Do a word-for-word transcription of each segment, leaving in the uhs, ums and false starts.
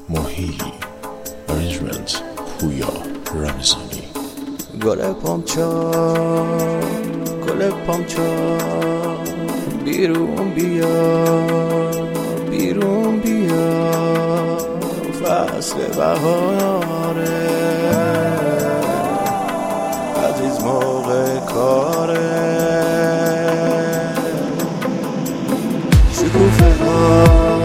محیی ارنجمنت پویا رمضانی. گل پامچا گل پامچا بیرون بیا بیرون بیا، فصل بهاره عزیز موقع کاره. شکوفه ها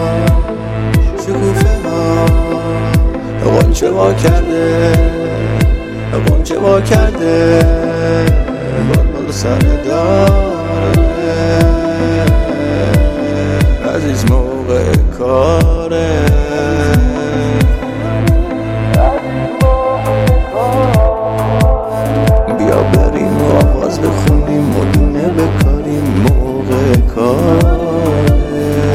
شکوفه ها غنچه وا کرده غنچه وا کرده بلبل سر داره عزیز موقع کاره. بیا بریم و آواز بخونیم و دونه بکاریم موقع کاره.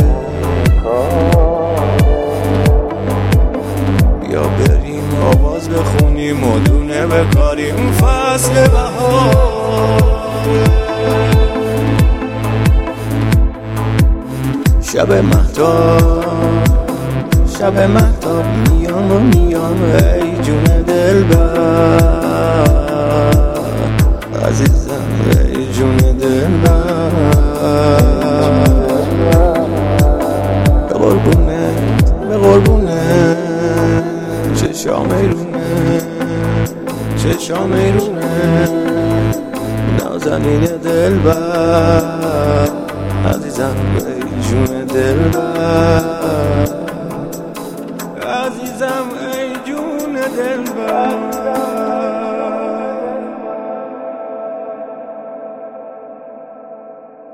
بیا بریم آواز بخونیم و دونه بکاریم فصل بهار. شب مهتاب شب مهتاب میام و میام ای جون دلبر عزیزم ای جون دلبر. به قربونت به قربونت چشام ایرونه چشام ایرونه نازنین دلبر عزیزم ای جون